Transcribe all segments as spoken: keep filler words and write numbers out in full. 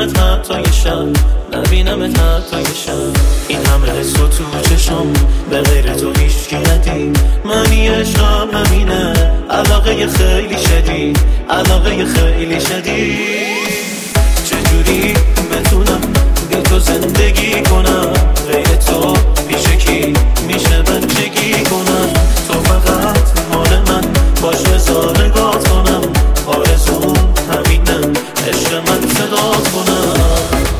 نبینمت حتی یه شب، نبینمت حتی یه شب. این همه حس و تو چشم به غیر تو هیچکی ندید. منی عشقم همینه، علاقه خیلی شدید، علاقه خیلی شدید. چجوری بتونم بی تو زندگی کنم؟ غیر تو پیش کی میشه بچگی کنم؟ تو فقط مال من باش بذار نگات کنم. آرزوم همینه، عشق من صدات کنم.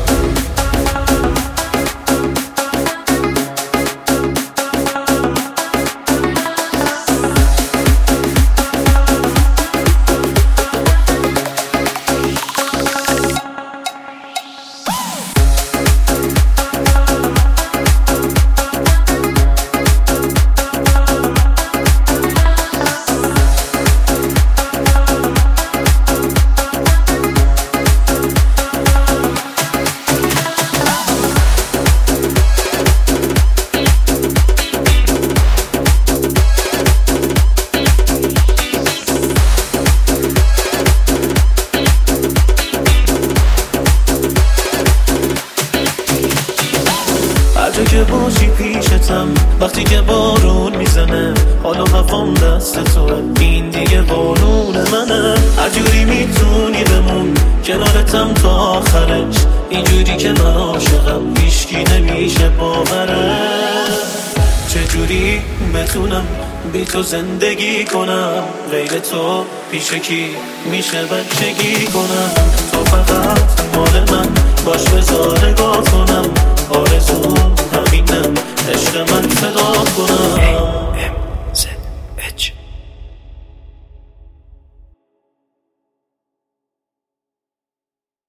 هرجا که باشی پیشتم، وقتی که بارون میزنه حالا هوام دست توه، این دیگه بارون منه. هرجوری میتونی بمون کنارتم تا آخرش، اینجوری که من عاشقم هیچکی نمیشه باوره. چجوری بتونم بی تو زندگی کنم؟ غیر تو پیش کی میشه بچگی کنم؟ تو فقط مال من باش بذار نگاه کنم. آرزوم